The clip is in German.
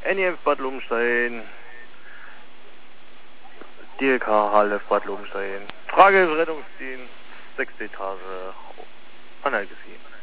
NEF Bad Lobenstein. DLK Halle Bad Lobenstein. Frage des Rettungsdienst, 6. Etage. Anhalt gesehen.